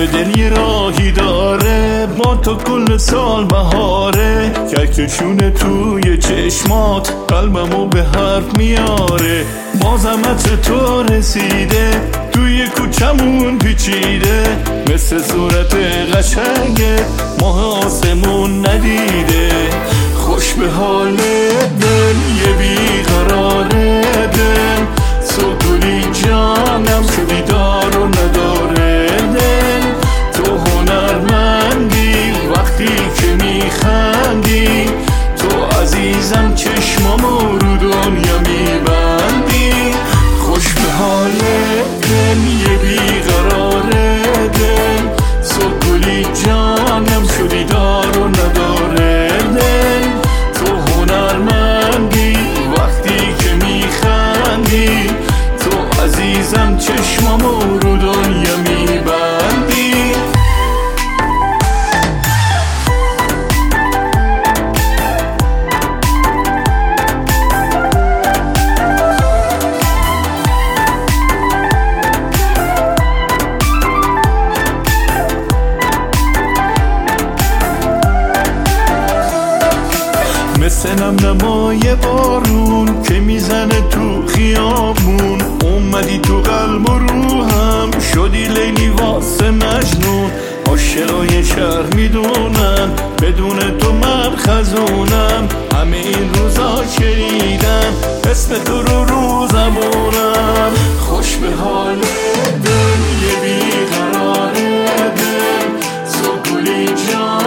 دل یه راهی داره، با تو کل سال بهاره. کهکشونه توی چشمات قلبمو به حرف میاره. بازمت تو رسیده، توی کوچمون پیچیده، مثل صورت قشنگت ماه آسمون ندیده. خوش به حال دل یه بیقراره دل، سکولی جانم شدی دار و نداره دل. تو هنرمندی وقتی که میخندی، تو عزیزم چشمامو رو دنیا میبندی. خوش به حال دل یه بیقراره دل، سکولی جانم شدی دار و نداره دل. تو هنرمندی وقتی که میخندی، تو عزیزم چشمامو رو دنیا میبندی. مثل نمای بارون که میزنه تو خیابون، اومدی تو قلب و روحم شدی لیلی واسه مجنون. عاشقای شهر میدونن بدون تو من خزونم، همه این روزا شنیدم اسم تو رو زبونم. خوش به حال دل یه بیقراره دل، سکولی جان